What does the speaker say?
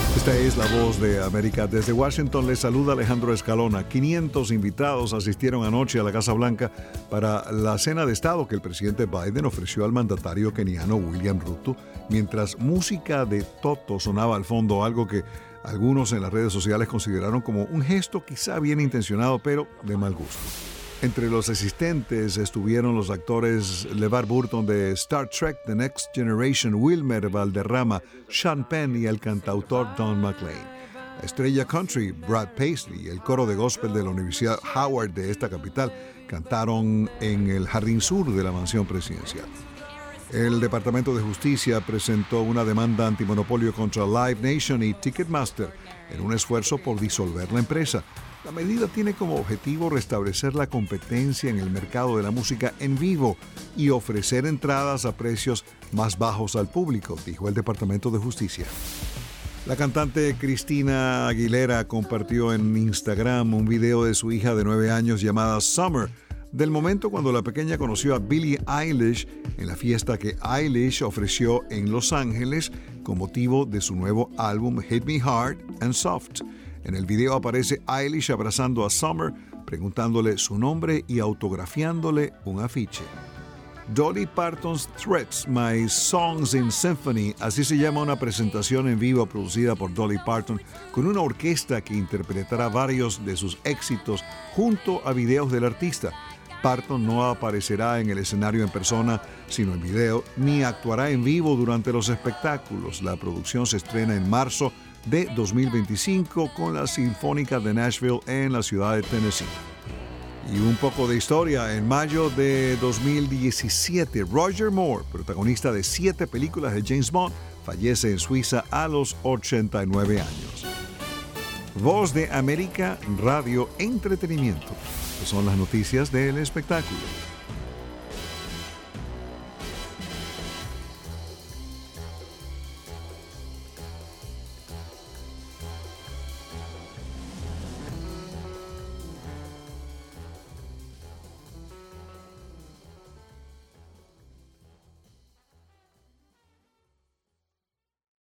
Esta es la voz de América. Desde Washington les saluda Alejandro Escalona. 500 invitados asistieron anoche a la Casa Blanca para la cena de Estado que el presidente Biden ofreció al mandatario keniano William Ruto, mientras música de Toto sonaba al fondo, algo que algunos en las redes sociales consideraron como un gesto quizá bien intencionado, pero de mal gusto. Entre los asistentes estuvieron los actores LeVar Burton de Star Trek The Next Generation, Wilmer Valderrama, Sean Penn y el cantautor Don McLean. La estrella country Brad Paisley y el coro de gospel de la Universidad Howard de esta capital cantaron en el jardín sur de la mansión presidencial. El Departamento de Justicia presentó una demanda antimonopolio contra Live Nation y Ticketmaster en un esfuerzo por disolver la empresa. La medida tiene como objetivo restablecer la competencia en el mercado de la música en vivo y ofrecer entradas a precios más bajos al público, dijo el Departamento de Justicia. La cantante Christina Aguilera compartió en Instagram un video de su hija de 9 años llamada Summer, del momento cuando la pequeña conoció a Billie Eilish en la fiesta que Eilish ofreció en Los Ángeles con motivo de su nuevo álbum Hit Me Hard and Soft. En el video aparece Eilish abrazando a Summer, preguntándole su nombre y autografiándole un afiche. Dolly Parton's Threats, My Songs in Symphony, así se llama una presentación en vivo producida por Dolly Parton con una orquesta que interpretará varios de sus éxitos junto a videos del artista. Parton no aparecerá en el escenario en persona, sino en video, ni actuará en vivo durante los espectáculos. La producción se estrena en marzo de 2025 con la Sinfónica de Nashville en la ciudad de Tennessee. Y un poco de historia. En mayo de 2017, Roger Moore, protagonista de 7 películas de James Bond, fallece en Suiza a los 89 años. Voz de América, Radio Entretenimiento. Estas son las noticias del espectáculo.